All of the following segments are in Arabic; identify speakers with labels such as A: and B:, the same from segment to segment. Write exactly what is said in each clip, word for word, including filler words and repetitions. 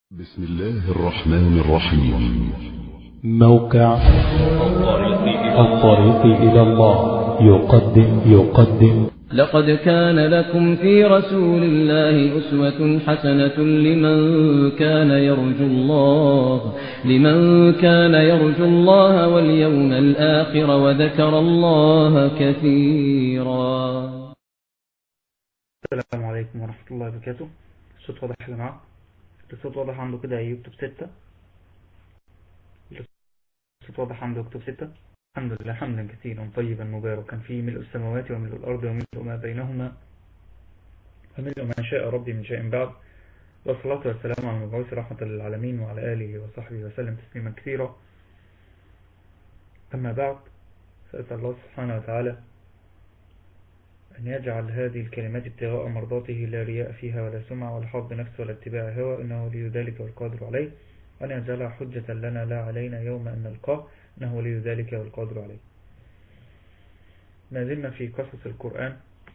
A: بسم الله الرحمن الرحيم.
B: موقع الطريق إلى الله يقدم يقدم
C: لقد كان لكم في رسول الله أسوة حسنة لمن كان يرجو الله لمن كان يرجو الله واليوم الآخر وذكر الله كثيرا.
D: السلام عليكم ورحمة الله وبركاته. الصوت واضح يا جماعة؟ الصوت واضح عنده كده يكتب ستة. الصوت واضح عنده يكتب ستة. الحمد لله حمدا كثيرا طيبا مباركا فيه ملء السماوات وملء الأرض وملء ما بينهما وملء ما شاء ربي من شيء بعد، والصلاة والسلام على المبعوث رحمة للعالمين وعلى آله وصحبه وسلم تسليما كثيرا. أما بعد، فأسأل الله سبحانه وتعالى أن يجعل هذه الكلمات ابتغاء مرضاته لا رياء فيها ولا سمعة ولا حظ نفس ولا اتباع هوى، إنه ولي ذلك والقادر عليه، وأن يجعلها حجة لنا لا علينا يوم أن نلقاه، إنه ولي ذلك والقادر عليه. ما زلنا في قصص القرآن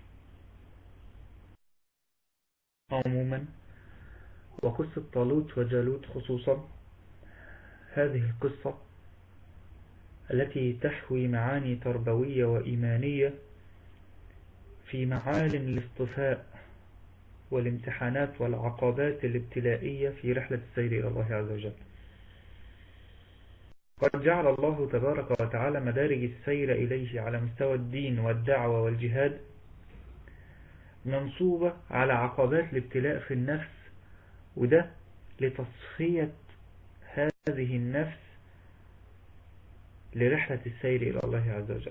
D: عموما، وقصة طالوت وجالوت خصوصا. هذه القصة التي تحوي معاني تربوية وإيمانية في معالم الاصطفاء والامتحانات والعقبات الابتلائية في رحلة السير إلى الله عز وجل. قد جعل الله تبارك وتعالى مدارج السير إليه على مستوى الدين والدعوة والجهاد منصوبة على عقبات الابتلاء في النفس، وده لتصفية هذه النفس لرحلة السير إلى الله عز وجل.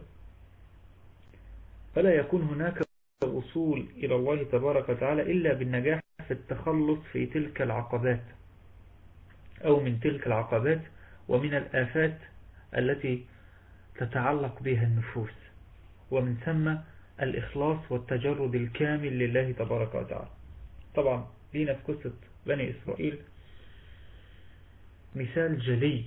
D: فلا يكون هناك الوصول إلى الله تبارك وتعالى إلا بالنجاح في التخلص في تلك العقبات أو من تلك العقبات ومن الآفات التي تتعلق بها النفوس، ومن ثم الإخلاص والتجرد الكامل لله تبارك وتعالى. طبعا لينا في قصة بني إسرائيل مثال جلي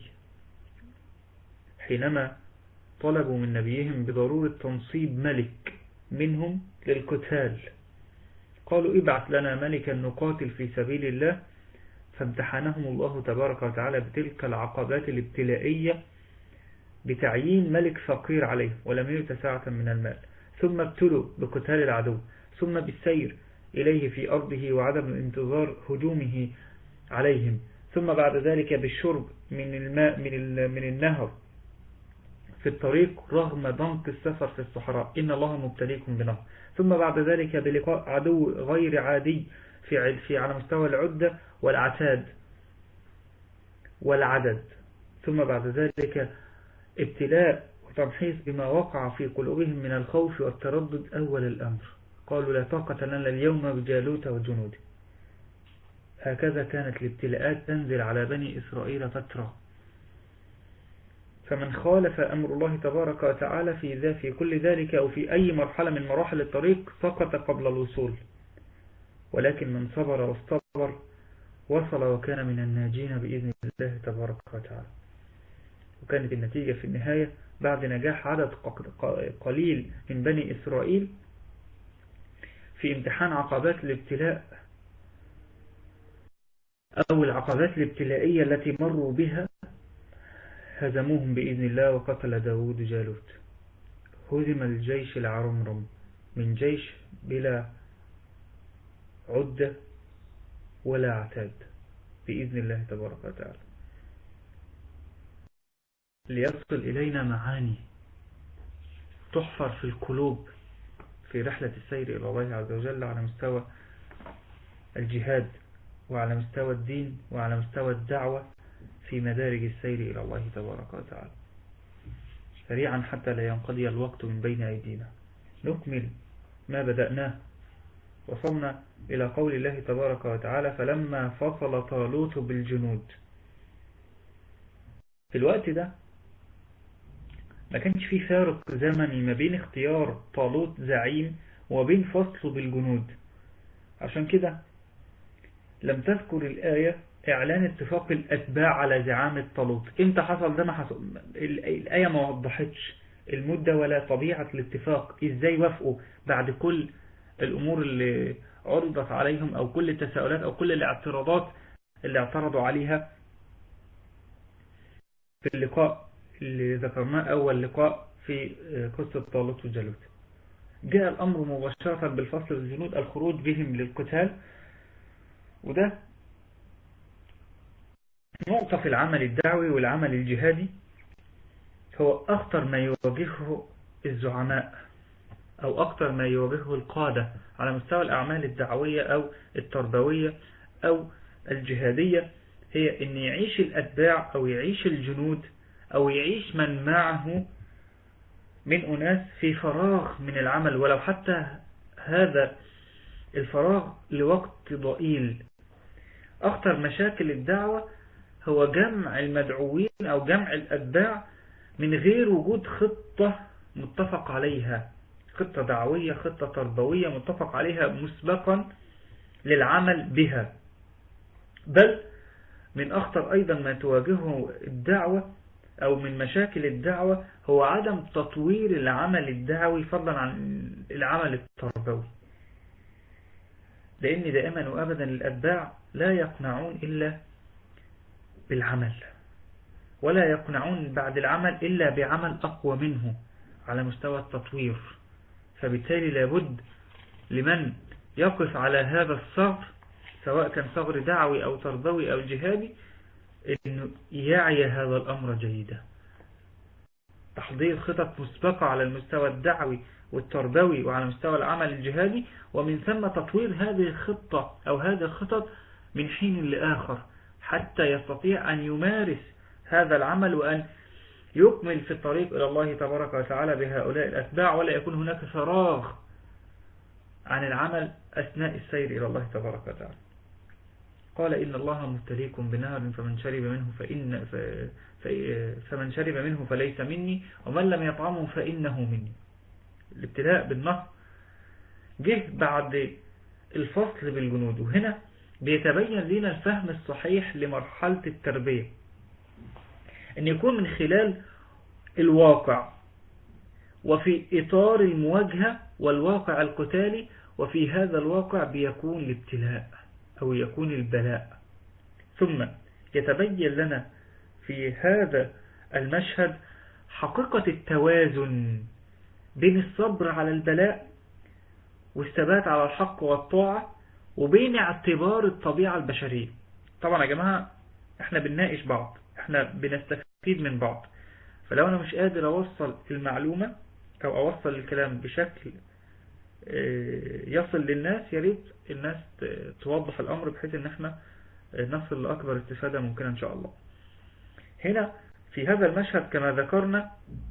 D: حينما طلبوا من نبيهم بضرورة تنصيب ملك منهم للقتال. قالوا ابعث لنا ملكا نقاتل في سبيل الله، فامتحنهم الله تبارك وتعالى بتلك العقبات الابتلائية بتعيين ملك فقير عليه ولم يؤت ساعة من المال، ثم ابتلوا بقتال العدو، ثم بالسير إليه في أرضه وعدم انتظار هجومه عليهم، ثم بعد ذلك بالشرب من الماء من, من النهر في الطريق رغم ضنك السفر في الصحراء، إن الله مبتليكم بنهر، ثم بعد ذلك بلقاء عدو غير عادي في في على مستوى العدة والعتاد والعدد، ثم بعد ذلك ابتلاء وتمحيص بما وقع في قلوبهم من الخوف والتردد أول الأمر. قالوا لا طاقة لنا اليوم بجالوت وجنوده. هكذا كانت الابتلاءات تنزل على بني إسرائيل فترة، فمن خالف أمر الله تبارك وتعالى في ذا في كل ذلك أو في أي مرحلة من مراحل الطريق سقط قبل الوصول، ولكن من صبر واستبر وصل وكان من الناجين بإذن الله تبارك وتعالى. وكانت النتيجة في النهاية بعد نجاح عدد قليل من بني إسرائيل في امتحان عقبات الابتلاء أو العقبات الابتلائية التي مروا بها، هزموهم بإذن الله وقتل داود جالوت. هزم الجيش العرمرم من جيش بلا عدة ولا عتاد بإذن الله تبارك وتعالى. ليصل إلينا معاني تحفر في القلوب في رحلة السير إلى الله عز وجل على مستوى الجهاد وعلى مستوى الدين وعلى مستوى الدعوة في مدارج السير إلى الله تبارك وتعالى. سريعا حتى لا ينقضي الوقت من بين أيدينا نكمل ما بدأناه. وصلنا إلى قول الله تبارك وتعالى فلما فصل طالوت بالجنود. في الوقت ده ما كانش في فارق زمني ما بين اختيار طالوت زعيم وبين فصله بالجنود، عشان كده لم تذكر الآية إعلان اتفاق الأتباع على زعامة طالوت. امتى حصل ده؟ ما حصل. الآية ما وضحتش المدة ولا طبيعة الاتفاق، ازاي وافقوا بعد كل الأمور اللي عرضت عليهم أو كل التساؤلات أو كل الاعتراضات اللي اعترضوا عليها في اللقاء اللي ذكرناه أول لقاء في قصة طالوت وجالوت. جاء الأمر مباشرة بالفصل الجنود الخروج بهم للقتال، وده نقطة في العمل الدعوي والعمل الجهادي هو أخطر ما يواجهه الزعماء أو أكثر ما يواجهه القادة على مستوى الأعمال الدعوية أو التربوية أو الجهادية، هي أن يعيش الأتباع أو يعيش الجنود أو يعيش من معه من أناس في فراغ من العمل، ولو حتى هذا الفراغ لوقت ضئيل. أخطر مشاكل الدعوة هو جمع المدعوين أو جمع الأتباع من غير وجود خطة متفق عليها، خطة دعوية، خطة تربوية متفق عليها مسبقا للعمل بها. بل من أخطر أيضا ما تواجهه الدعوة أو من مشاكل الدعوة هو عدم تطوير العمل الدعوي فضلا عن العمل التربوي، لأن دائما وأبدا الأتباع لا يقنعون إلا بالعمل، ولا يقنعون بعد العمل إلا بعمل أقوى منه على مستوى التطوير. فبالتالي لابد لمن يقف على هذا الثغر سواء كان ثغر دعوي أو تربوي أو جهادي أنه يعي هذا الأمر جيدا. تحضير خطط مسبقة على المستوى الدعوي والتربوي وعلى مستوى العمل الجهادي، ومن ثم تطوير هذه الخطة أو هذه الخطط من حين لآخر حتى يستطيع أن يمارس هذا العمل وأن يكمل في الطريق إلى الله تبارك وتعالى بهؤلاء الأتباع، ولا يكون هناك فراغ عن العمل أثناء السير إلى الله تبارك وتعالى. قال إن الله مبتليكم بنهر فمن شرب منه فإن فمن شرب منه فليس مني ومن لم يطعمه فإنه مني. الابتلاء بالنهر جه بعد الفصل بالجنود، وهنا بيتبين لنا الفهم الصحيح لمرحلة التربية، أن يكون من خلال الواقع وفي إطار المواجهة والواقع القتالي، وفي هذا الواقع بيكون الابتلاء أو يكون البلاء. ثم يتبين لنا في هذا المشهد حقيقة التوازن بين الصبر على البلاء والثبات على الحق والطاعة وبين اعتبار الطبيعة البشرية. طبعا يا جماعة احنا بنناقش بعض، احنا بنستفيد من بعض، فلو انا مش قادر اوصل المعلومة او اوصل الكلام بشكل يصل للناس، ياريت الناس توضح الامر بحيث ان احنا نصل لأكبر استفادة ممكنة ان شاء الله. هنا في هذا المشهد كما ذكرنا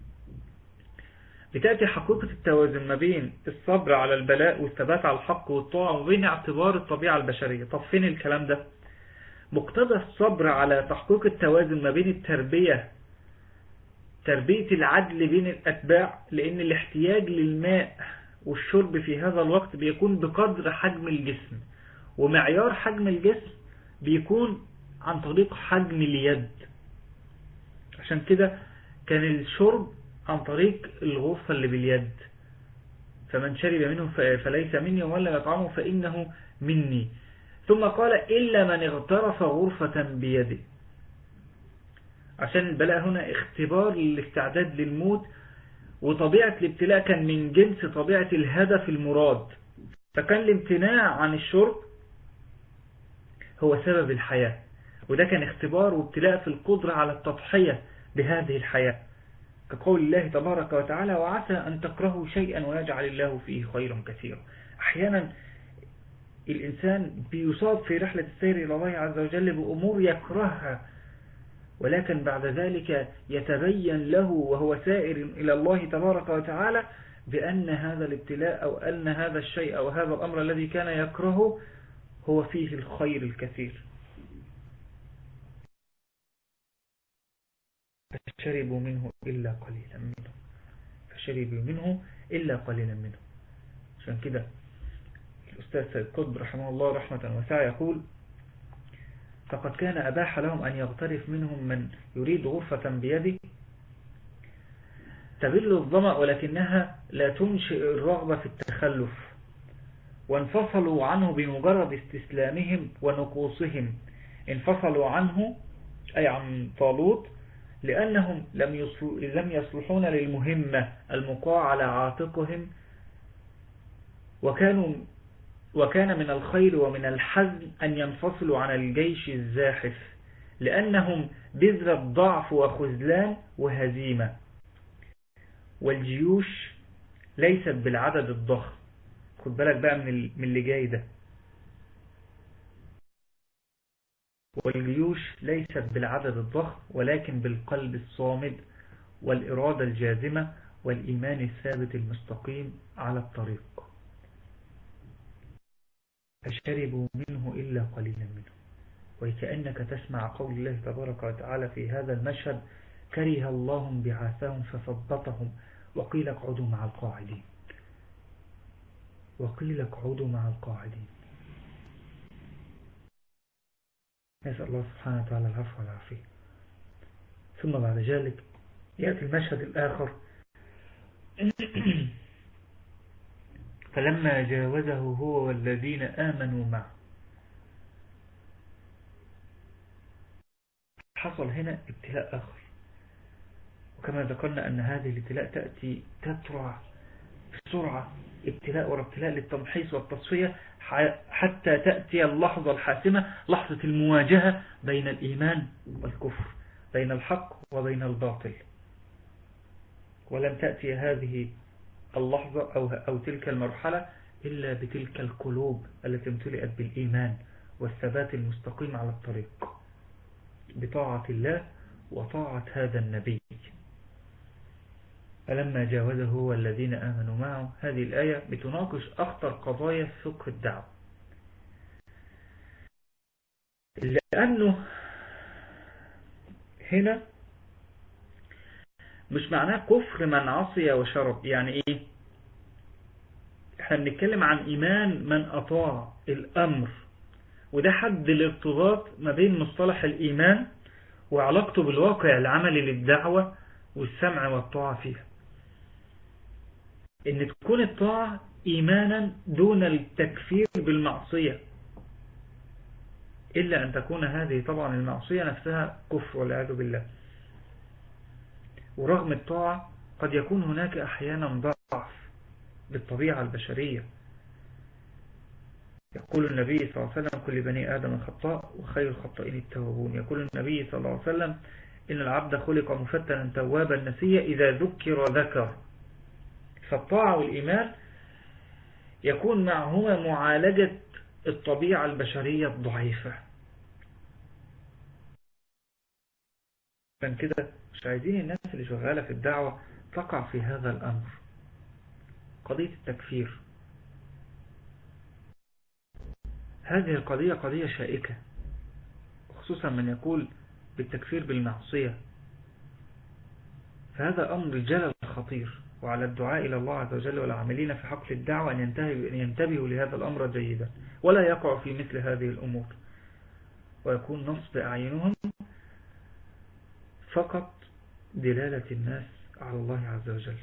D: بتأتي حقيقة التوازن ما بين الصبر على البلاء والثبات على الحق والطاعة وبين اعتبار الطبيعة البشرية. طب فين الكلام ده؟ مقتضى الصبر على تحقيق التوازن ما بين التربية تربية العدل بين الأتباع، لأن الاحتياج للماء والشرب في هذا الوقت بيكون بقدر حجم الجسم، ومعيار حجم الجسم بيكون عن طريق حجم اليد. عشان كده كان الشرب عن طريق الغرفة اللي باليد، فمن شرب منه فليس مني ومن لم يطعمه فإنه مني. ثم قال إلا من اغترف غرفة بيده، عشان البلاء هنا اختبار للاستعداد للموت، وطبيعة الابتلاء كان من جنس طبيعة الهدف المراد، فكان الامتناع عن الشرب هو سبب الحياة، وده كان اختبار وابتلاء في القدرة على التضحية بهذه الحياة، كقول الله تبارك وتعالى وعسى أن تكرهوا شيئا ويجعل الله فيه خيرا كثيرا. أحيانا الإنسان بيصاب في رحلة السير إلى الله عز وجل بأمور يكرهها، ولكن بعد ذلك يتبين له وهو سائر إلى الله تبارك وتعالى بأن هذا الابتلاء أو أن هذا الشيء أو هذا الأمر الذي كان يكرهه هو فيه الخير الكثير. فشربوا منه إلا قليلا منه فشربوا منه إلا قليلا منه. عشان كده الأستاذ سيد قطب رحمه الله رحمة واسعة يقول فقد كان أباح لهم أن يغترف منهم من يريد غرفة بيده تبل الظمأ ولكنها لا تنشئ الرغبة في التخلف، وانفصلوا عنه بمجرد استسلامهم ونقوصهم انفصلوا عنه أي عن طالوت لأنهم لم لم يصلحون للمهمة المقاع على عاتقهم، وكانوا وكان من الخير ومن الحزم أن ينفصلوا عن الجيش الزاحف، لأنهم بذرة ضعف وخذلان وهزيمة. والجيوش ليست بالعدد الضخم، خد بالك بقى من اللي جاي ده، والجيوش ليست بالعدد الضخم ولكن بالقلب الصامد والإرادة الجازمة والإيمان الثابت المستقيم على الطريق. فشربوا منه إلا قليلا منه. وكأنك تسمع قول الله تبارك وتعالى في هذا المشهد: كره الله بعاثهم فثبطهم وقيل اقعدوا مع القاعدين وقيل اقعدوا مع القاعدين. نسأل الله سبحانه وتعالى العفو والعافية. ثم بعد ذلك يأتي المشهد الآخر: فلما جاوزه هو والذين آمنوا معه. حصل هنا ابتلاء آخر، وكما ذكرنا أن هذه الابتلاء تأتي تترع بسرعة، ابتلاء ورا ابتلاء للتمحيص والتصفية، حتى تأتي اللحظة الحاسمة، لحظة المواجهة بين الإيمان والكفر، بين الحق وبين الباطل. ولم تأتي هذه اللحظة أو, أو تلك المرحلة إلا بتلك القلوب التي امتلئت بالإيمان والثبات المستقيم على الطريق بطاعة الله وطاعة هذا النبي. فلما جاوزه هو الذين آمنوا معه، هذه الآية بتناقش أخطر قضايا فقه الدعوة، لأنه هنا مش معناه كفر من عصي وشرب. يعني إيه؟ احنا بنتكلم عن إيمان من أطاع الأمر، وده حد الارتباط ما بين مصطلح الإيمان وعلاقته بالواقع العملي للدعوة والسمع والطاعة فيها. إن تكون الطاعة إيمانا دون التكفير بالمعصية، إلا أن تكون هذه طبعا المعصية نفسها كفر والعياذ بالله. ورغم الطاعة قد يكون هناك أحيانا ضعف بالطبيعة البشرية. يقول النبي صلى الله عليه وسلم: كل بني آدم خطاء وخير الخطائين التوابون. يقول النبي صلى الله عليه وسلم: إن العبد خلق مفتنا توابا نسيا إذا ذكر ذكر. فالطاعة والإيمان يكون معهما معالجة الطبيعة البشرية الضعيفة. فان كده مش عايزين الناس اللي شغالة في الدعوة تقع في هذا الأمر، قضية التكفير. هذه القضية قضية شائكة، خصوصا من يقول بالتكفير بالمعصية. فهذا أمر جلل خطير، وعلى الدعاء إلى الله عز وجل والعاملين في حقل الدعوة أن ينتبهوا لهذا الأمر جيدا، ولا يقعوا في مثل هذه الأمور، ويكون نصب أعينهم فقط دلالة الناس على الله عز وجل،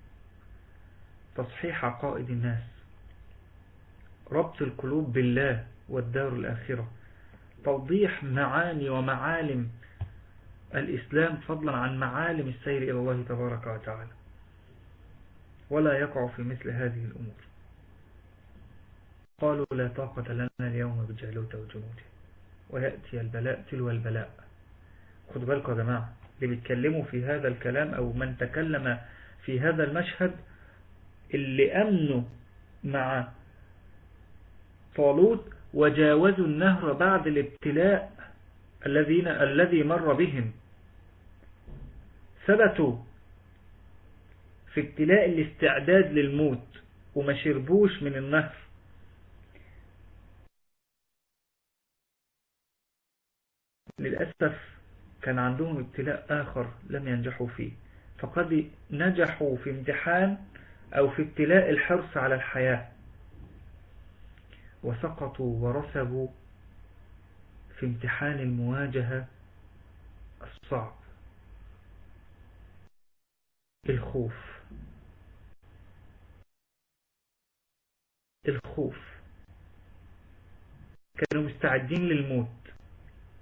D: تصحيح عقائد الناس، ربط القلوب بالله والدار الآخرة، توضيح معاني ومعالم الإسلام فضلا عن معالم السير إلى الله تبارك وتعالى، ولا يقع في مثل هذه الأمور. قالوا: لا طاقة لنا اليوم بجالوت وجنوده ويأتي البلاء تلو البلاء. خدوا بالكم يا جماعة، اللي بيتكلموا في هذا الكلام أو من تكلم في هذا المشهد اللي أمنوا مع طالوت وجاوزوا النهر بعد الابتلاء الذين الذي مر بهم، ثبتوا في ابتلاء الاستعداد للموت وما شربوش من النهر. للأسف كان عندهم ابتلاء آخر لم ينجحوا فيه، فقد نجحوا في امتحان أو في ابتلاء الحرص على الحياة، وسقطوا ورسبوا في امتحان المواجهة الصعب، الخوف. الخوف كانوا مستعدين للموت،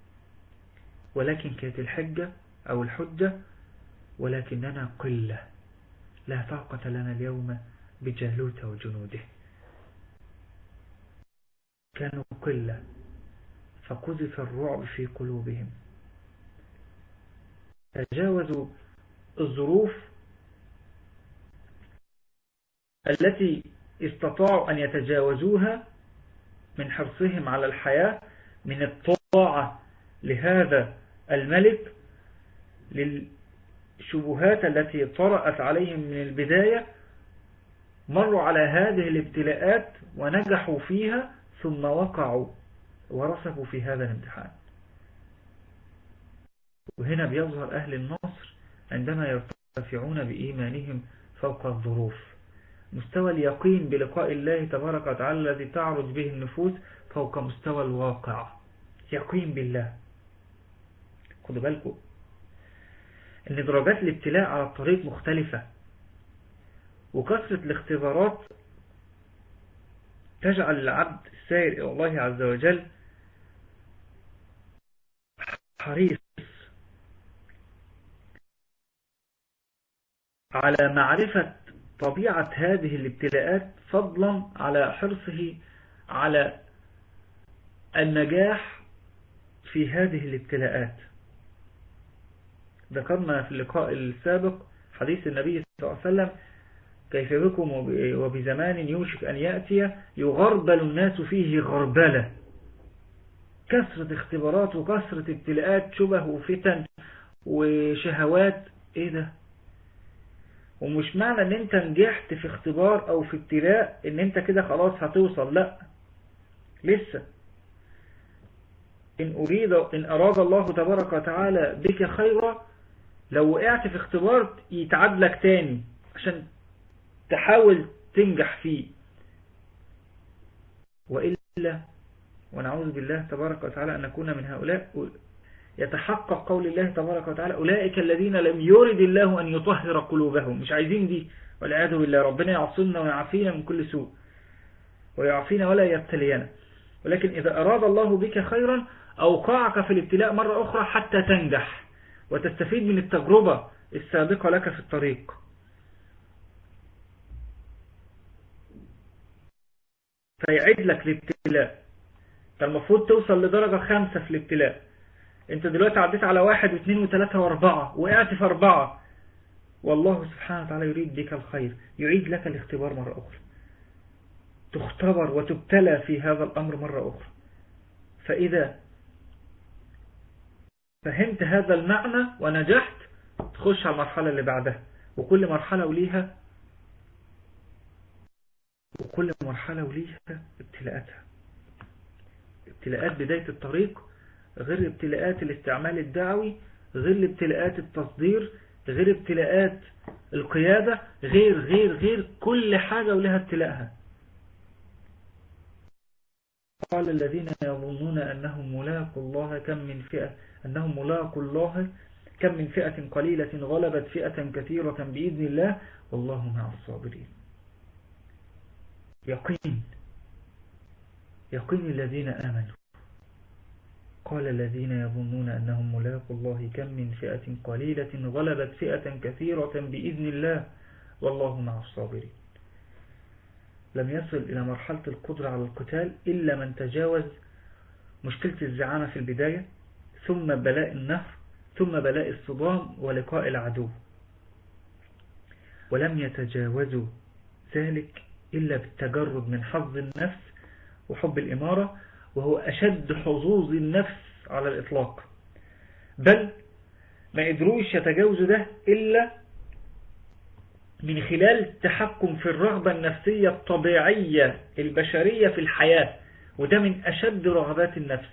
D: ولكن كانت الحجة أو الحجة ولكننا قلة، لا طاقة لنا اليوم بجالوت وجنوده. كانوا قلة فقذف الرعب في قلوبهم، تجاوزوا الظروف التي استطاعوا أن يتجاوزوها من حرصهم على الحياة، من الطاعة لهذا الملك، للشبهات التي طرأت عليهم من البداية. مروا على هذه الابتلاءات ونجحوا فيها، ثم وقعوا ورسبوا في هذا الامتحان. وهنا بيظهر أهل النصر عندما يرتفعون بإيمانهم فوق الظروف. مستوى اليقين بلقاء الله تبارك وتعالى الذي تعرج به النفوس فوق مستوى الواقع. يقين بالله. خدوا بالكم ان درجات الابتلاء على الطريق مختلفة، وكثرة الاختبارات تجعل العبد السائر إلى الله عز وجل حريص على معرفة طبيعة هذه الابتلاءات، فضلا على حرصه على النجاح في هذه الابتلاءات. ذكرنا في اللقاء السابق حديث النبي صلى الله عليه وسلم: كيف بكم وبزمان يوشك أن يأتي يغربل الناس فيه غربلة. كثرة اختبارات وكثرة ابتلاءات، شبه وفتن وشهوات. ايه ده؟ ومش معنى ان انت نجحت في اختبار او في ابتلاء ان انت كده خلاص هتوصل، لا، لسه. ان اريد ان اراد الله تبارك وتعالى بك خيرا، لو وقعت في اختبار يتعاد لك تاني عشان تحاول تنجح فيه، وإلا ونعوذ بالله تبارك وتعالى أن نكون من هؤلاء، يتحقق قول الله تبارك وتعالى: أولئك الذين لم يرد الله أن يطهر قلوبهم. مش عايزين دي، والعياذ بالله. ربنا يعصمنا ويعافينا من كل سوء، ويعافينا ولا يبتلينا. ولكن إذا أراد الله بك خيرا أوقعك في الابتلاء مرة أخرى حتى تنجح وتستفيد من التجربة السابقة لك في الطريق. فيعد لك الابتلاء. المفروض توصل لدرجة خمسة في الابتلاء، انت دلوقتي عديت على واحد واثنين وثلاثة واربعة، وقعت في اربعة. والله سبحانه وتعالى يريد بك الخير، يعيد لك الاختبار مرة اخرى، تختبر وتبتلى في هذا الامر مرة اخرى. فاذا فهمت هذا المعنى ونجحت، تخش على المرحلة اللي بعدها. وكل مرحلة وليها وكل مرحلة وليها ابتلاءاتها. ابتلاءات بداية الطريق غير ابتلاءات الاستعمال الدعوي، غير ابتلاءات التصدير، غير ابتلاءات القيادة، غير غير غير كل حاجة ولها ابتلاءها. قال الذين يظنون أنهم ملاقوا الله كم من فئة أنهم ملاقوا الله كم من فئة قليلة غلبت فئة كثيرة بإذن الله والله مع الصابرين. يقين يقين الذين آمنوا. قال الذين يظنون أنهم ملاقوا الله كم من فئة قليلة غلبت فئة كثيرة بإذن الله والله مع الصابرين. لم يصل إلى مرحلة القدرة على القتال إلا من تجاوز مشكلة الزعامة في البداية، ثم بلاء النفر، ثم بلاء الصدام ولقاء العدو. ولم يتجاوزوا ذلك إلا بالتجرد من حظ النفس وحب الإمارة، وهو أشد حظوظ النفس على الإطلاق. بل ما قدروش يتجاوزوا ده إلا من خلال التحكم في الرغبة النفسية الطبيعية البشرية في الحياة، وده من أشد رغبات النفس.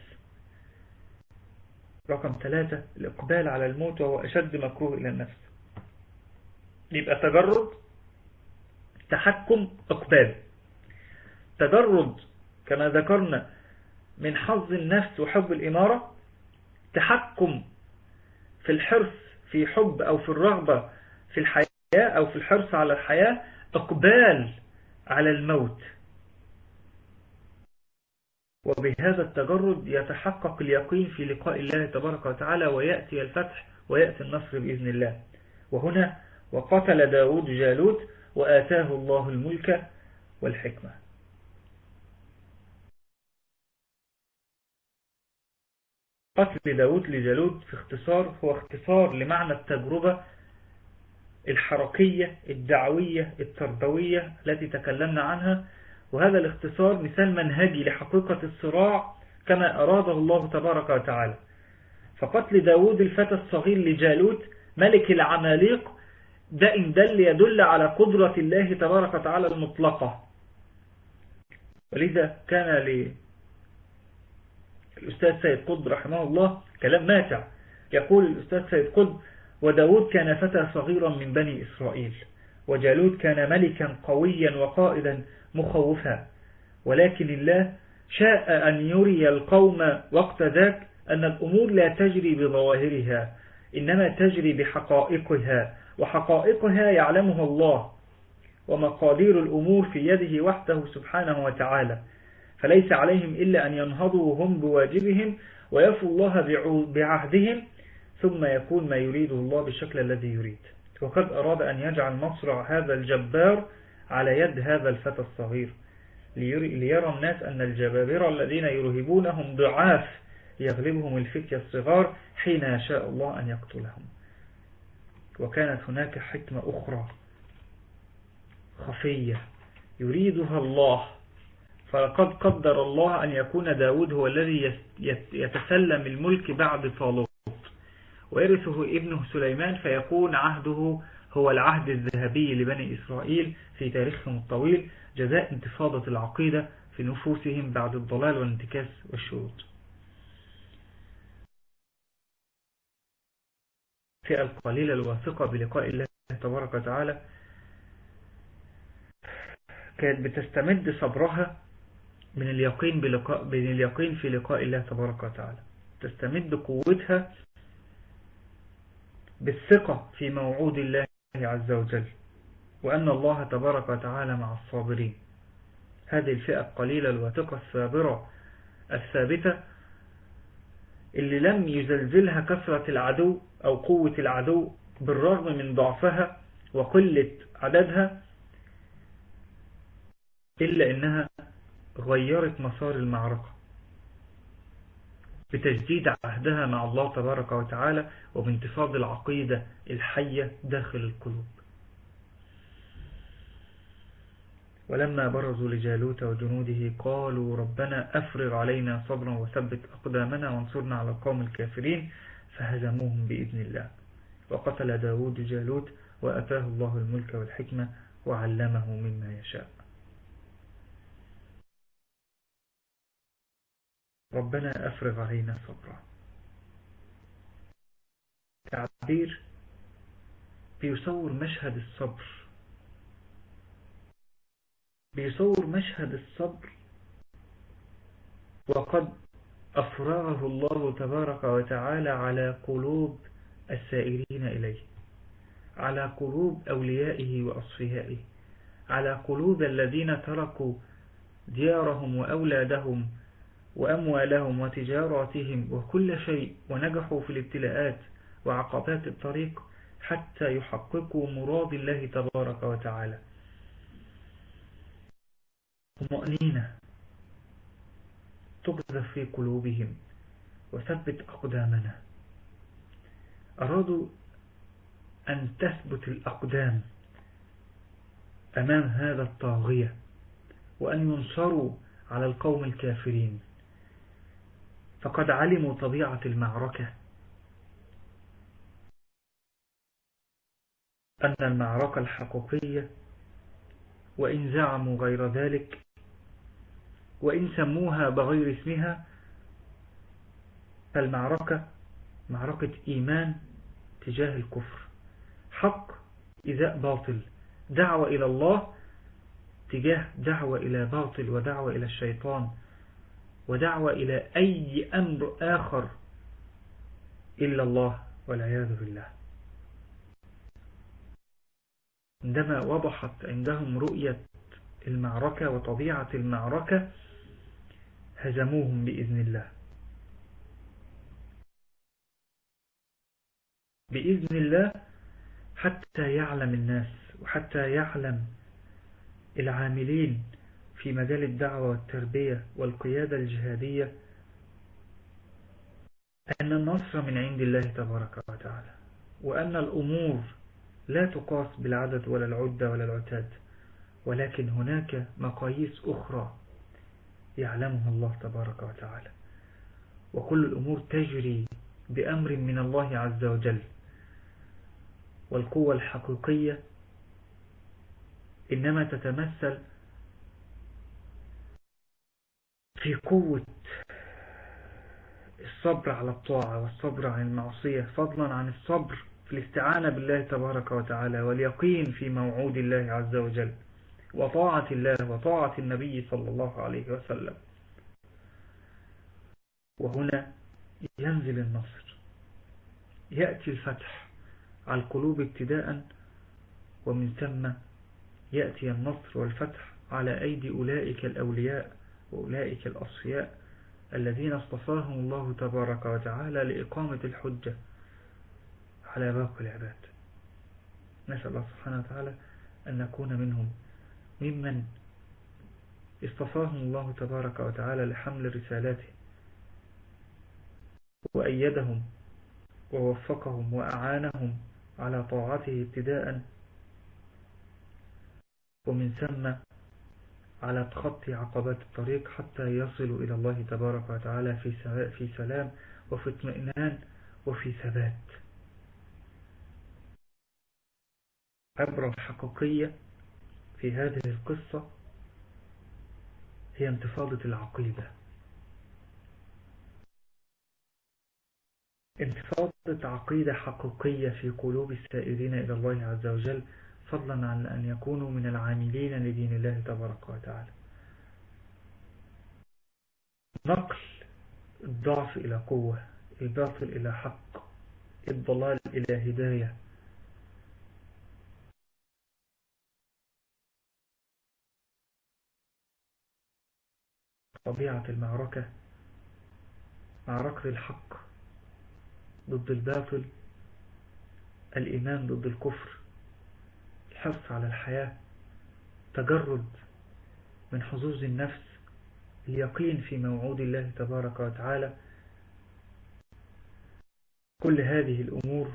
D: رقم ثلاثة: الإقبال على الموت، وهو أشد مكروه إلى النفس. يبقى تجرد، تحكم، إقبال. تجرد كما ذكرنا من حظ النفس وحب الإمارة، تحكم في الحرص في حب أو في الرغبة في الحياة أو في الحرص على الحياة، إقبال على الموت. وبهذا التجرد يتحقق اليقين في لقاء الله تبارك وتعالى، ويأتي الفتح ويأتي النصر بإذن الله. وهنا وقتل داود جالوت وآتاه الله الملك والحكمة. قتل داود لجالوت في اختصار هو اختصار لمعنى التجربة الحركية الدعوية التربوية التي تكلمنا عنها، وهذا الاختصار مثال منهجي لحقيقة الصراع كما أراده الله تبارك وتعالى. فقتل داود الفتى الصغير لجالوت ملك العماليق ده إن دل يدل على قدرة الله تبارك وتعالى المطلقة. ولذا كان للأستاذ سيد قطب رحمه الله كلام ماتع، يقول الأستاذ سيد قطب: وداود كان فتى صغيرا من بني إسرائيل، وجالوت كان ملكا قويا وقائدا مخوفا، ولكن الله شاء أن يري القوم وقت ذاك أن الأمور لا تجري بظواهرها، إنما تجري بحقائقها، وحقائقها يعلمها الله، ومقادير الأمور في يده وحده سبحانه وتعالى، فليس عليهم إلا أن ينهضوا هم بواجبهم ويفوا الله بعهدهم، ثم يكون ما يريده الله بالشكل الذي يريد. وقد أراد أن يجعل مصرع هذا الجبار على يد هذا الفتى الصغير، ليرى الناس أن الجبابرة الذين يرهبونهم ضعاف يغلبهم الفتية الصغار حين يشاء الله أن يقتلهم. وكانت هناك حكمة أخرى خفية يريدها الله، فلقد قدر الله أن يكون داود هو الذي يتسلم الملك بعد طالوت، ويرثه ابنه سليمان، فيكون عهده هو العهد الذهبي لبني إسرائيل في تاريخهم الطويل، جزاء انتفاضة العقيدة في نفوسهم بعد الضلال والانتكاس والشروط. الفئة القليلة الواثقة بلقاء الله تبارك وتعالى كانت بتستمد صبرها من اليقين بلقاء من اليقين في لقاء الله تبارك وتعالى، تستمد قوتها بالثقة في موعود الله عز وجل، وأن الله تبارك وتعالى مع الصابرين. هذه الفئة القليلة الواثقة الصابرة الثابتة اللي لم يزلزلها كثرة العدو أو قوة العدو بالرغم من ضعفها وقلة عددها، إلا أنها غيرت مسار المعركة بتجديد عهدها مع الله تبارك وتعالى وبانتفاض العقيدة الحية داخل القلوب. ولما برزوا لجالوت وجنوده قالوا ربنا أفرغ علينا صبرا وثبت أقدامنا وانصرنا على القوم الكافرين، فهزموهم بإذن الله. وقتل داود جالوت وأتاه الله الملك والحكمة وعلمه مما يشاء. ربنا أفرغ علينا صبرا، تعبير بيصور مشهد الصبر، بيصور مشهد الصبر وقد أفرغه الله تبارك وتعالى على قلوب السائرين إليه، على قلوب أوليائه وأصفيائه، على قلوب الذين تركوا ديارهم وأولادهم وأموالهم وتجاراتهم وكل شيء ونجحوا في الابتلاءات وعقبات الطريق حتى يحققوا مراد الله تبارك وتعالى. طمأنينة تقذف في قلوبهم وثبت أقدامنا. أرادوا أن تثبت الأقدام أمام هذا الطاغية وأن ينصروا على القوم الكافرين، فقد علموا طبيعة المعركة، أن المعركة الحقيقية وإن زعموا غير ذلك وإن سموها بغير اسمها، فالمعركة معركة إيمان تجاه الكفر، حق إزاء باطل، دعوة إلى الله تجاه دعوة إلى باطل ودعوة إلى الشيطان ودعوة إلى أي أمر آخر إلا الله والعياذ بالله. عندما وضحت عندهم رؤية المعركة وطبيعة المعركة هزموهم بإذن الله. بإذن الله حتى يعلم الناس وحتى يعلم العاملين في مجال الدعوة والتربية والقيادة الجهادية أن النصر من عند الله تبارك وتعالى، وأن الأمور لا تقاس بالعدد ولا العدة ولا العتاد، ولكن هناك مقاييس أخرى يعلمها الله تبارك وتعالى، وكل الأمور تجري بأمر من الله عز وجل. والقوة الحقيقية إنما تتمثل في قوة الصبر على الطاعة والصبر عن المعصية، فضلا عن الصبر في الاستعانة بالله تبارك وتعالى واليقين في موعود الله عز وجل وطاعة الله وطاعة النبي صلى الله عليه وسلم. وهنا ينزل النصر، يأتي الفتح على القلوب ابتداء، ومن ثم يأتي النصر والفتح على أيدي أولئك الأولياء وأولئك الأصفياء الذين اصطفاهم الله تبارك وتعالى لإقامة الحجة على باقي العباد. نسأل الله سبحانه وتعالى أن نكون منهم، ممن اصطفاهم الله تبارك وتعالى لحمل رسالاته وأيدهم ووفقهم وأعانهم على طاعته ابتداء، ومن ثم على تخطي عقبات الطريق حتى يصلوا إلى الله تبارك وتعالى في في سلام وفي اطمئنان وفي ثبات. عبرة حقيقية في هذه القصة هي انتفاضة العقيدة، انتفاضة عقيدة حقيقية في قلوب السائرين إلى الله عز وجل، فضلا عن أن يكونوا من العاملين لدين الله تبارك وتعالى. نقل الضعف إلى قوة، الباطل إلى حق، الضلال إلى هداية. طبيعة المعركة معركة الحق ضد الباطل، الإيمان ضد الكفر، الحرص على الحياة، تجرد من حظوظ النفس، اليقين في موعود الله تبارك وتعالى. كل هذه الأمور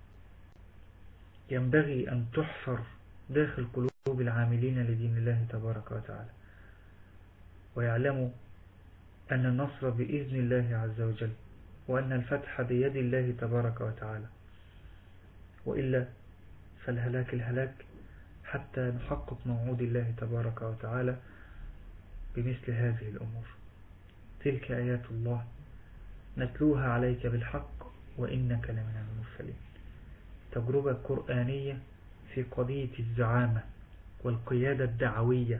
D: ينبغي أن تحفر داخل قلوب العاملين لدين الله تبارك وتعالى، ويعلموا أن النصر بإذن الله عز وجل، وأن الفتح بيد الله تبارك وتعالى، وإلا فالهلاك الهلاك حتى نحقق موعود الله تبارك وتعالى بمثل هذه الأمور. تلك آيات الله نتلوها عليك بالحق وإنك لمن المرسلين. تجربة قرآنية في قضية الزعامة والقيادة الدعوية،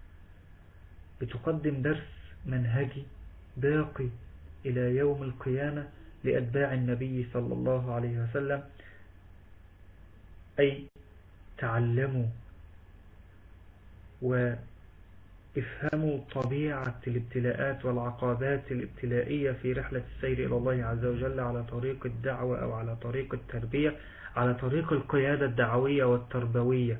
D: بتقدم درس منهجي باقي إلى يوم القيامة لأتباع النبي صلى الله عليه وسلم، أي تعلموا وافهموا طبيعة الابتلاءات والعقبات الابتلائية في رحلة السير إلى الله عز وجل على طريق الدعوة أو على طريق التربية، على طريق القيادة الدعوية والتربوية،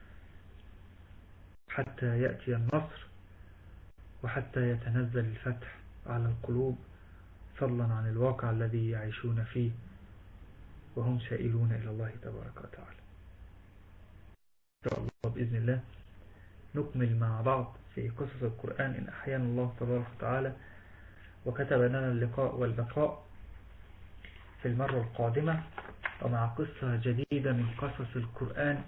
D: حتى يأتي النصر وحتى يتنزل الفتح على القلوب، فضلا عن الواقع الذي يعيشون فيه وهم سائلون إلى الله تبارك وتعالى. إن شاء الله بإذن الله نكمل مع بعض في قصص القرآن إن أحيانا الله تبارك وتعالى وكتب لنا اللقاء والبقاء في المرة القادمة، ومع قصة جديدة من قصص القرآن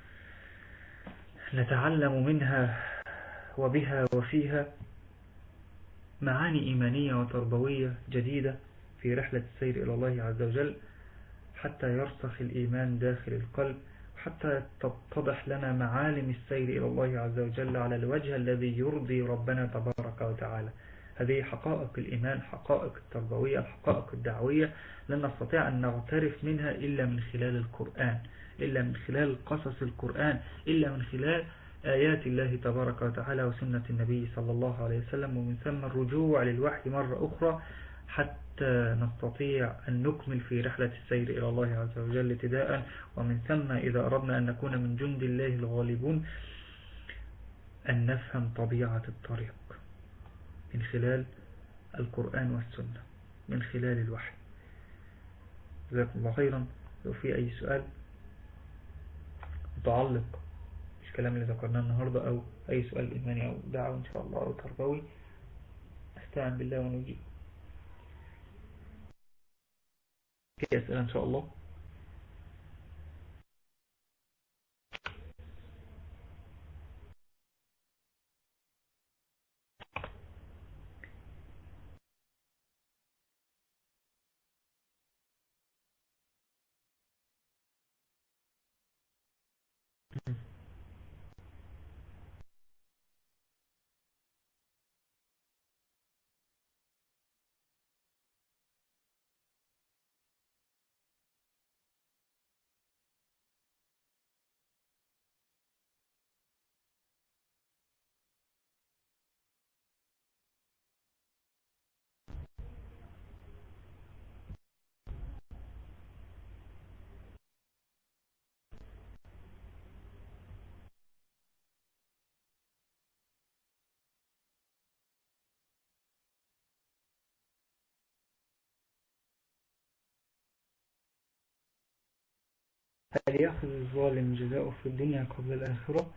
D: نتعلم منها وبها وفيها معاني إيمانية وتربوية جديدة في رحلة السير إلى الله عز وجل، حتى يرسخ الإيمان داخل القلب، حتى تتضح لنا معالم السير إلى الله عز وجل على الوجه الذي يرضي ربنا تبارك وتعالى. هذه حقائق الإيمان، حقائق التربوية، الحقائق الدعوية، لن نستطيع أن نغترف منها إلا من خلال القرآن، إلا من خلال قصص القرآن، إلا من خلال آيات الله تبارك وتعالى وسنة النبي صلى الله عليه وسلم، ومن ثم الرجوع للوحي مرة أخرى حتى نستطيع أن نكمل في رحلة السير إلى الله عز وجل ابتداء، ومن ثم إذا أردنا أن نكون من جند الله الغالبون أن نفهم طبيعة الطريق من خلال القرآن والسنة، من خلال الوحي. جزاكم الله خيرا. لو في أي سؤال متعلق بالكلام اللي ذكرناه النهاردة أو أي سؤال إيماني أو دعوة إن شاء الله أو تربوي، أستعن بالله ونجيب. في أسئلة إن شاء الله؟ هل يأخذ الظالم جزاؤه في الدنيا قبل الآخرة؟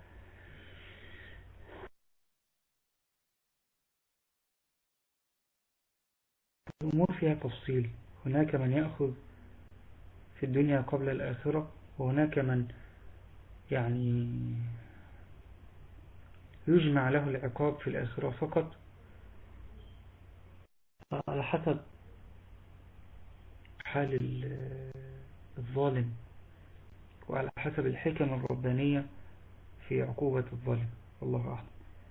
D: الأمور فيها تفصيل. هناك من يأخذ في الدنيا قبل الآخرة، وهناك من يعني يجمع له العقاب في الآخرة فقط، على حسب حال الظالم وعلى حسب الحكم الربانية في عقوبة الظالم. والله أعلم.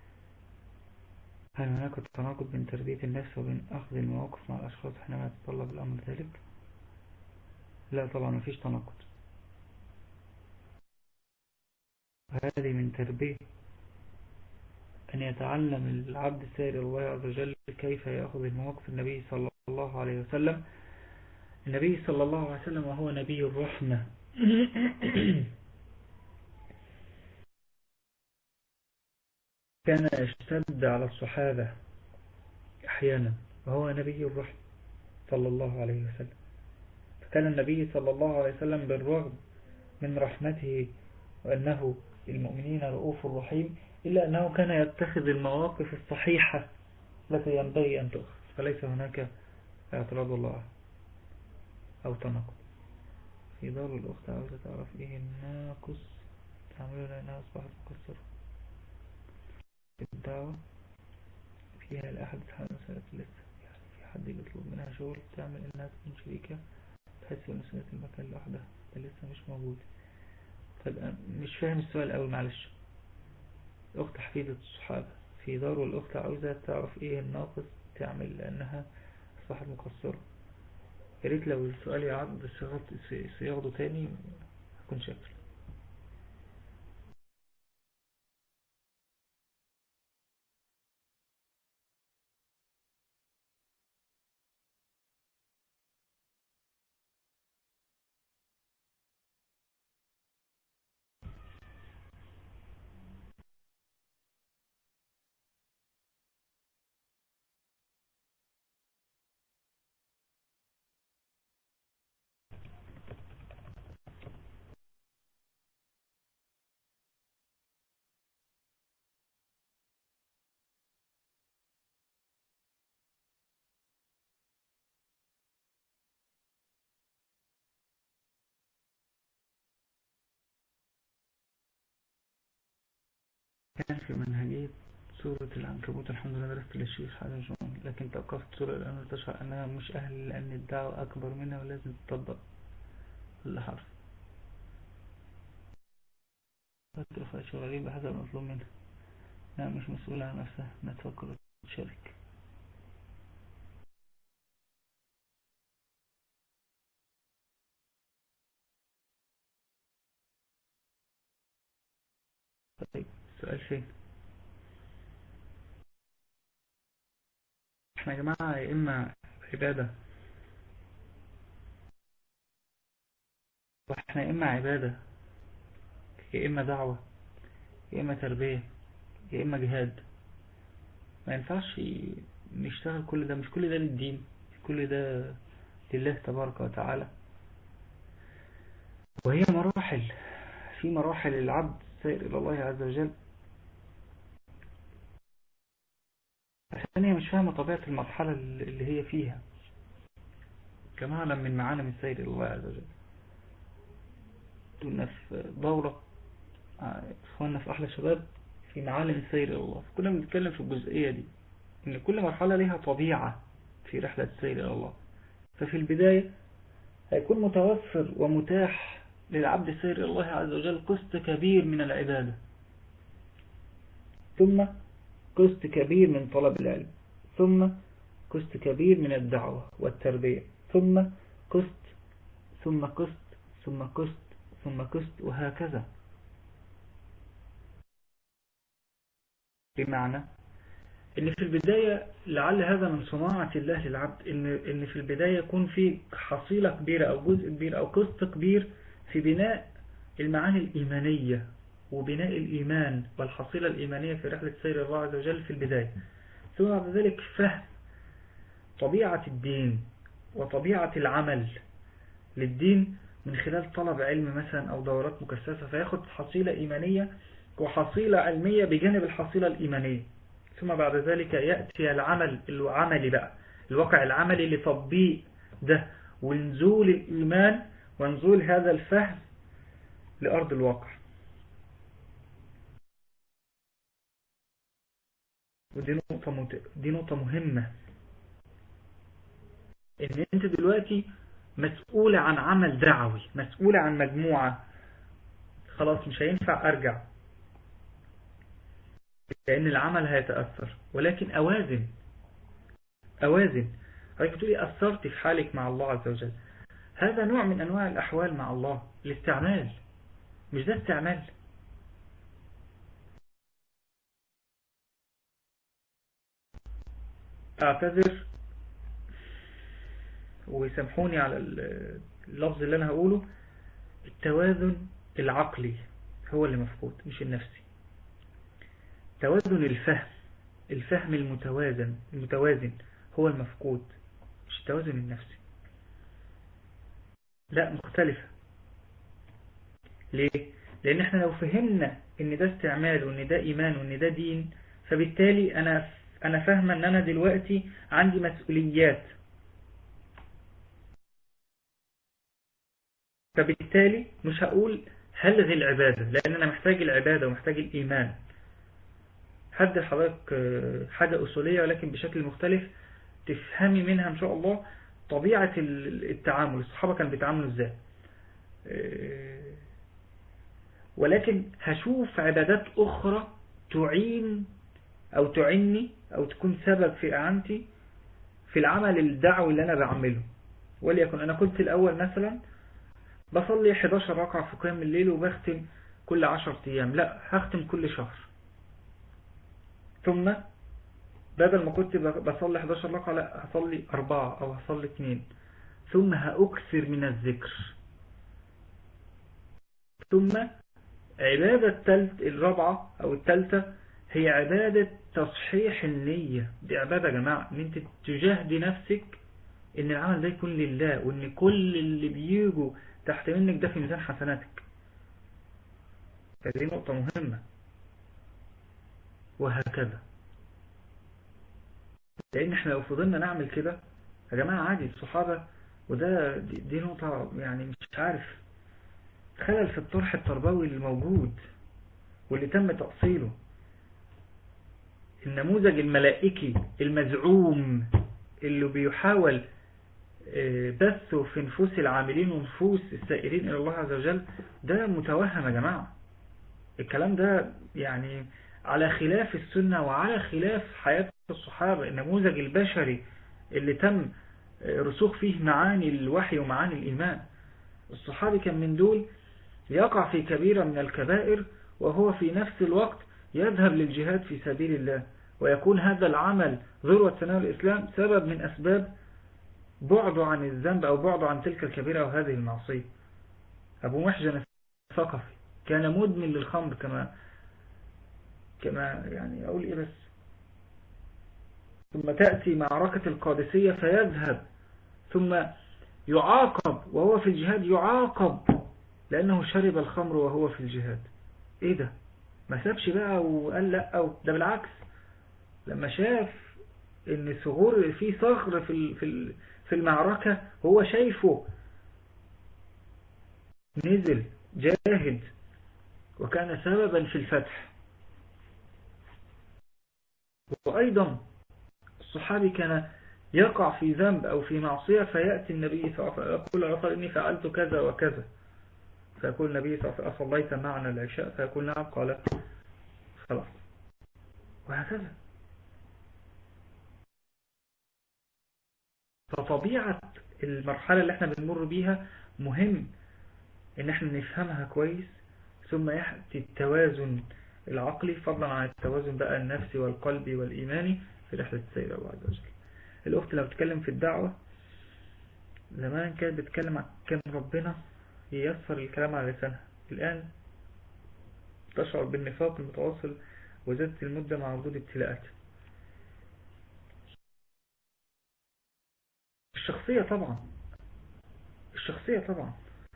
D: هل هناك تناقض بين تربية النفس وبين أخذ المواقف مع الأشخاص حينما يتطلب الأمر ذلك؟ لا طبعا، ما فيش تناقض. هذه من تربية أن يتعلم العبد السائر الله عز وجل كيف يأخذ المواقف. النبي صلى الله عليه وسلم النبي صلى الله عليه وسلم وهو نبي الرحمة كان يشتد على الصحابة أحيانا، وهو نبي الرحمة صلى الله عليه وسلم. فكان النبي صلى الله عليه وسلم بالرغم من رحمته وأنه المؤمنين رؤوف رحيم، إلا أنه كان يتخذ المواقف الصحيحة التي ينبغي أن تؤخذ، فليس هناك اعتراض الله أو تناقض. في دار الأخت عاوزة تعرف إيه الناقص تعمله لأنها أصبحت مكسرة. الدعوة فيها الأحد حال مسألة لسه، يعني في حد يطلب منها شغل تعمل إنها تكون شريكة تحس بمسألة المكان لوحدها، ده لسه مش موجود. طيب مش فاهم السؤال أوي، معلش. أخت حفيدة الصحابة في دار، والأخت عاوزة تعرف إيه الناقص تعمل لأنها أصبحت مكسرة. يا ريت لو السؤال يعد صياغته تاني هكون شاكر. كان في منهجية سورة العنكبوت الحمد لله درست للشيخ حاجة جمال، لكن توقفت سورة الأمر تشعر أنها مش أهل لأن الدعوة أكبر منها ولازم تطبق كل حرف. فترفع شغالين بحسب المطلوب منها، لا مش مسؤولة عن نفسها ما تفكر تشارك. طيب السؤال فين؟ احنا يا جماعة يا إما عبادة واحنا يا إما عبادة يا إما دعوة يا إما تربية يا إما جهاد. ما ينفعش نشتغل كل ده، مش كل ده للدين، كل ده لله تبارك وتعالى. وهي مراحل، في مراحل العبد سير إلى الله عز وجل. عشان هي مش فاهمة طبيعة المرحلة اللي هي فيها. كما علم من معالم السير إلى الله عز وجل. كنا في دورة إخواننا في أحلى شباب في معالم السير إلى الله، كنا بنتكلم في الجزئية دي، إن كل مرحلة لها طبيعة في رحلة السير إلى الله. ففي البداية هيكون متوفر ومتاح للعبد السير إلى الله عز وجل قسط كبير من العبادة، ثم قسط كبير من طلب العلم، ثم قسط كبير من الدعوة والتربية، ثم قسط ثم قسط ثم قسط ثم قسط، وهكذا. بمعنى ان في البداية لعل هذا من صناعة الله للعبد، ان ان في البداية يكون في حصيلة كبيرة او جزء كبير او قسط كبير في بناء المعاني الإيمانية وبناء الإيمان والحصيلة الإيمانية في رحلة سير الله عز وجل في البداية. ثم بعد ذلك فهم طبيعة الدين وطبيعة العمل للدين من خلال طلب علم مثلا أو دورات مكثفة، فياخد حصيلة إيمانية وحصيلة علمية بجانب الحصيلة الإيمانية. ثم بعد ذلك يأتي العمل العملي بقى، الواقع العملي لتطبيق ده ونزول الإيمان ونزول هذا الفهم لأرض الواقع. ودي نقطة مت... دي نقطة مهمة، ان انت دلوقتي مسؤول عن عمل دعوي، مسؤول عن مجموعة. خلاص مش هينفع ارجع لان العمل هيتأثر، ولكن اوازن اوازن حضرتك بتقولي اثرت في حالك مع الله عز وجل، هذا نوع من انواع الاحوال مع الله، الاستعمال. مش ده استعمال؟ اعتذر ويسامحوني على اللفظ اللي انا هقوله، التوازن العقلي هو اللي مفقود مش النفسي. توازن الفهم، الفهم المتوازن المتوازن هو المفقود، مش التوازن النفسي. لا، مختلفة. ليه؟ لان احنا لو فهمنا ان ده استعمال وان ده ايمان وان ده دين، فبالتالي انا انا فاهمه ان انا دلوقتي عندي مسؤوليات، فبالتالي مش هقول هلغي العبادة لان انا محتاج العبادة ومحتاج الايمان. هدي لحضرتك حاجة اصولية ولكن بشكل مختلف تفهمي منها ان شاء الله طبيعة التعامل، الصحابة كانوا بيتعاملوا ازاي. ولكن هشوف عبادات اخرى تعين او تعني او تكون سبب في اعانتي في العمل الدعوي اللي انا بعمله. وليكن انا كنت الاول مثلا بصلي احد عشر ركعة في قيام الليل وبختم كل عشرة ايام، لا هختم كل شهر. ثم بدل ما كنت بصلي احد عشر ركعة لا هصلي اربعة او هصلي اثنين. ثم هأكثر من الذكر. ثم عبادة التالت الرابعة او التالتة هي عبادة تصحيح النية. دي عبادة يا جماعة، ان انت تجاهدي نفسك ان العمل ده يكون لله، وان كل اللي بيجوا تحت منك ده في ميزان حسناتك. فدي نقطة مهمة. وهكذا، لان احنا لو فضلنا نعمل كده يا جماعة عادي الصحابة، وده دي, دي نقطة يعني مش عارف خلل في الطرح التربوي الموجود واللي تم تأصيله. النموذج الملائكي المزعوم اللي بيحاول بثه في نفوس العاملين ونفوس السائرين إلى الله عز وجل، ده متوهم يا جماعة. الكلام ده يعني على خلاف السنة وعلى خلاف حياة الصحابة. النموذج البشري اللي تم رسوخ فيه معاني الوحي ومعاني الإيمان. الصحابي كان من دول يقع في كبيرة من الكبائر وهو في نفس الوقت يذهب للجهاد في سبيل الله، ويكون هذا العمل ذروة سنام الإسلام سبب من أسباب بعده عن الذنب أو بعده عن تلك الكبيرة أو هذه المعصية. أبو محجن الثقفي كان مدمن للخمر كما كما يعني أقول إيه بس. ثم تأتي معركة القادسية فيذهب، ثم يعاقب وهو في الجهاد، يعاقب لأنه شرب الخمر وهو في الجهاد. إيه ده؟ ما سابش بقى وقال لا، أو ده بالعكس، لما شاف ان ثغور في صخر في في في المعركة هو شايفه، نزل جاهد وكان سببا في الفتح. وأيضا الصحابي كان يقع في ذنب أو في معصية فيأتي النبي صلى الله عليه وسلم يقول عطر إني فعلت كذا وكذا، فيقول النبي صلى الله عليه وسلم أصليت معنا العشاء؟ فيقول نعم، قال خلاص، وهكذا. فطبيعة المرحلة اللي احنا بنمر بيها مهم ان احنا نفهمها كويس، ثم يأتي التوازن العقلي فضلا عن التوازن بقى النفسي والقلبي والإيماني في رحلة السير الله عز وجل. الأخت لو بتتكلم في الدعوة زمان كانت بتتكلم عن كان ربنا ييسر الكلام على لسانها، الآن تشعر بالنفاق المتواصل وزادت المدة مع وجود ابتلاءات. الشخصية طبعا الشخصية طبعا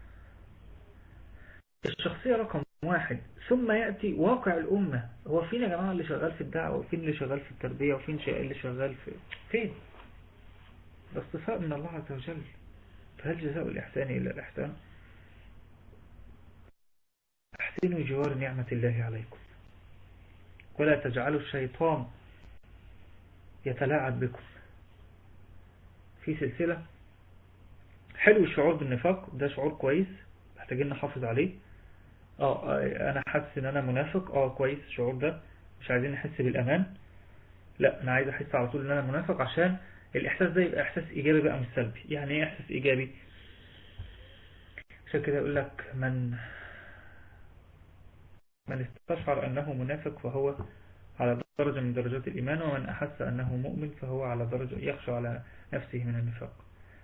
D: الشخصية رقم واحد، ثم يأتي واقع الأمة. هو فين يا جماعة اللي شغال في الدعوة، وفين اللي شغال في التربية، وفين اللي شغال في فين؟ ده اصطفاء من الله عز وجل. فهل جزاء الإحسان إلا الإحسان؟ أحسنوا جوار نعمة الله عليكم، ولا تجعلوا الشيطان يتلاعب بكم. في سلسلة حلو الشعور بالنفاق، ده شعور كويس محتاجين نحافظ عليه. اه انا حاسس ان انا منافق، اه كويس الشعور ده، مش عايزين نحس بالامان، لا انا عايز احس على طول ان انا منافق عشان الاحساس ده يبقى احساس ايجابي بقى مش سلبي. يعني ايه احساس ايجابي؟ عشان كده يقول لك من من استشعر انه منافق فهو على درجة من درجات الايمان، ومن احس انه مؤمن فهو على درجة يخشى على نفسه من النفاق.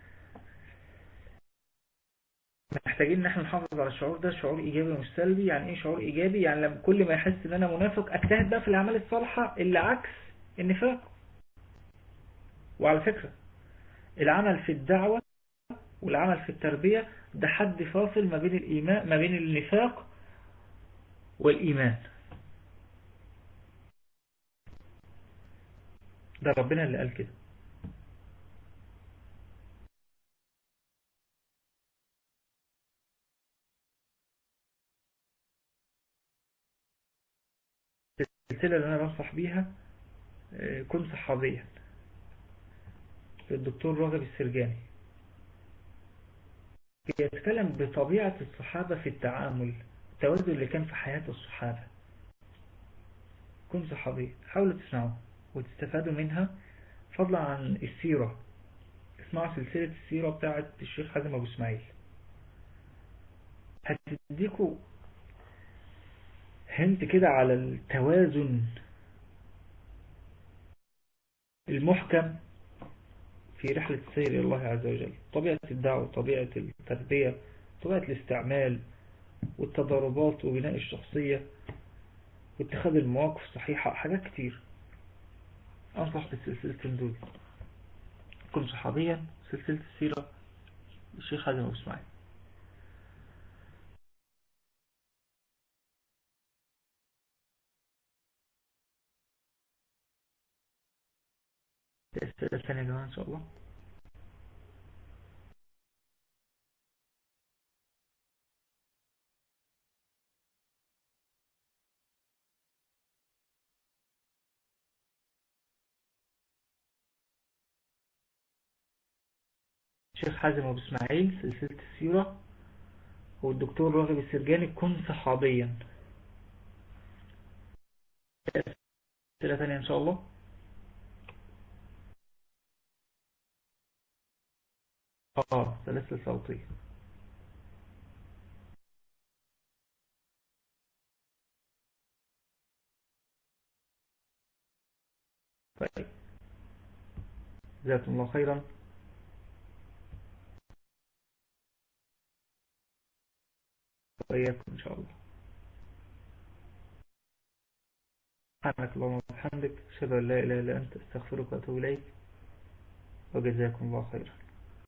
D: محتاجين ان احنا نحافظ على الشعور ده، شعور ايجابي مش سلبي. يعني ايه شعور ايجابي؟ يعني لما كل ما يحس ان انا منافق اجتهد بقى في الاعمال الصالحة اللي عكس النفاق. وعلى فكرة العمل في الدعوة والعمل في التربية ده حد فاصل ما بين الإيمان ما بين النفاق والإيمان. ده ربنا اللي قال كده. السلسلة اللي أنا بنصح بيها كن صحابيا، الدكتور راغب السرجاني بيتكلم بطبيعة الصحابة في التعامل، التوازن اللي كان في حياة الصحابة. كن صحابيا، حاولوا تسمعوا وتستفادوا منها فضلا عن السيرة. اسمعوا سلسلة السيرة بتاعة الشيخ حازم أبو اسماعيل، هتديكوا هنت كده على التوازن المحكم في رحلة السير إلى الله عز وجل. طبيعة الدعوة، طبيعة التربية، طبيعة الاستعمال والتضاربات وبناء الشخصية واتخاذ المواقف الصحيحة، حاجات كتير. أنصح بالسلسلة دول، كن صحابيا، سلسلة السيرة الشيخ حازم أبو اسماعيل. السلسلة الثانية يا جماعة إن شاء الله. الشيخ حازم أبو اسماعيل سلسلة السيرة، والدكتور راغب السرجاني كن صحابيا. السلسلة ثانية إن شاء الله. آه سلسلة صوتية. طيب جزاكم الله خيرا. وإياكم إن شاء الله. سبحانك اللهم وبحمدك أشهد أن لا إله إلا أنت أستغفرك وأتوب إليك وجزاكم الله خيرا.